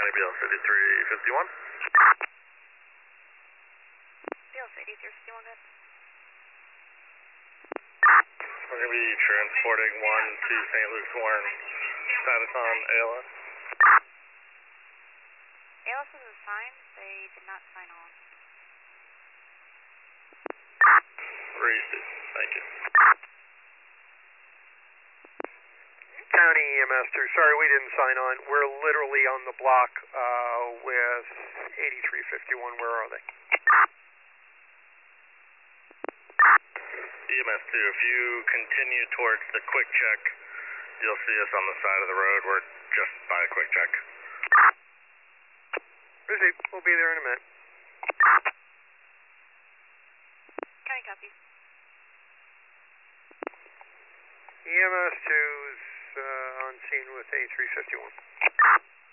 County BLS 8351. BLS 8351, good. We're going to be transporting one to St. Luke's Warren. Status on ALS? ALS was assigned, they did not sign on. Received. Thank you. County EMS 2, sorry we didn't sign on. We're literally on the block with 8351. Where are they? EMS 2, if you continue towards the quick check, you'll see us on the side of the road. We're just by a quick check. Received. We'll be there in a minute. County copies. EMS 2's on scene with A351.